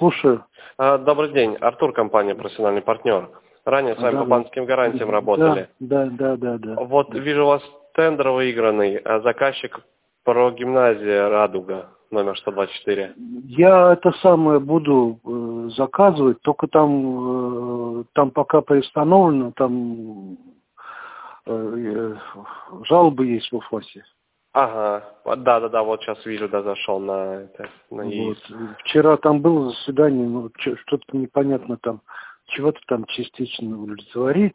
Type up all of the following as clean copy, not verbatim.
Слушаю. Добрый день. Артур, компания «Профессиональный партнер». Ранее с вами по банковским гарантиям работали. Да. Вот вижу у вас тендер выигранный. Заказчик прогимназия «Радуга», номер 124. Я это самое буду заказывать, только там пока приостановлено, там жалобы есть в УФАСе. Ага, да, вот сейчас вижу, зашел на это, на ИИС. Вот. Вчера там было заседание, но что-то непонятно там, чего-то там частично удовлетворить.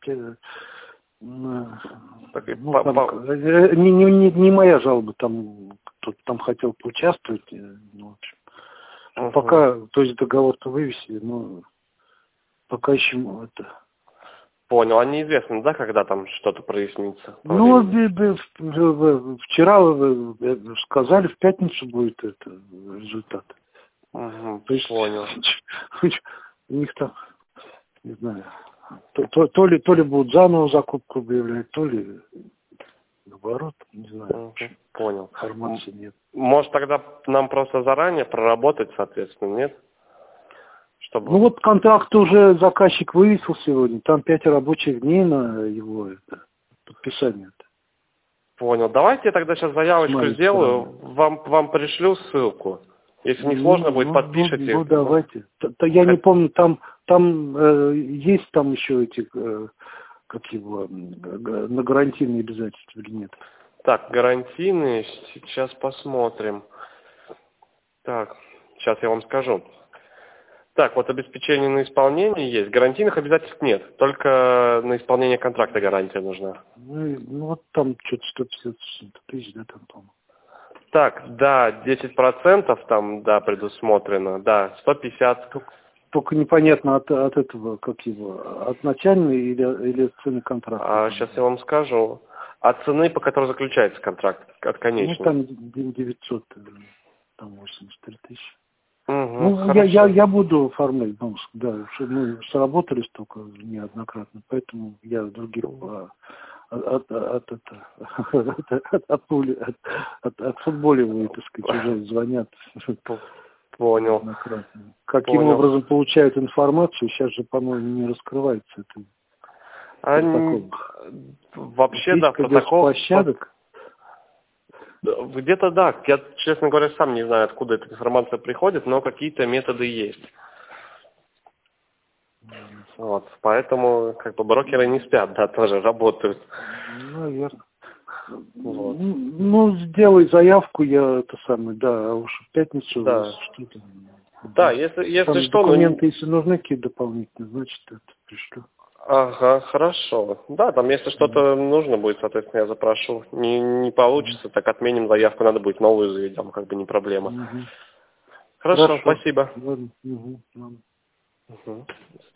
Не моя жалоба, там кто-то там хотел поучаствовать. Ну, в общем. Пока, то есть договор-то вывесили, но пока еще это... Понял. А неизвестно, да, когда там что-то прояснится? Ну, вчера сказали, в пятницу будет это результат. То есть, понял. У них там, не знаю, то ли будут заново закупку объявлять, то ли наоборот, не знаю. Понял. Информации нет. Может, тогда нам просто заранее проработать, соответственно, нет? Чтобы... Ну вот контракт уже заказчик вывесил сегодня, там 5 рабочих дней на его подписание. Понял. Давайте я тогда сейчас заявочку сделаю, вам пришлю ссылку. Если не сложно будет, подпишите. Ну, давайте. Я не помню, там есть там еще эти, как его, на гарантийные обязательства или нет? Так, гарантийные, сейчас посмотрим. Так, сейчас я вам скажу. Так, вот обеспечение на исполнение есть. Гарантийных обязательств нет. Только на исполнение контракта гарантия нужна. Ну вот там что-то 150 тысяч, да, там, по-моему. Так, да, 10% там, да, предусмотрено. Да, 150. Только непонятно от этого, как его, от начальной или цены контракта. Сейчас я вам скажу. От цены, по которой заключается контракт, от конечной. Ну, там 900, там 83 тысячи. Хорошо. Я буду оформлять, да, мы сработались только неоднократно, поэтому я других отфутболиваю, так сказать, уже звонят. Понял. Каким образом получают информацию, сейчас же, по-моему, не раскрывается это. Вообще, да, протокол. Площадок. Где-то да. Я, честно говоря, сам не знаю, откуда эта информация приходит, но какие-то методы есть. Вот, поэтому как бы брокеры не спят, да, тоже работают. Наверное. Вот. Ну, сделай заявку, я это самое, да, а уж в пятницу что-то. Да, если что... Документы, если нужны какие-то дополнительные, значит, это пришлю. Ага, хорошо. Да, там если что-то нужно будет, соответственно, я запрошу. Не получится, так отменим заявку, надо будет новую заведем, как бы не проблема. Хорошо, спасибо. Ладно.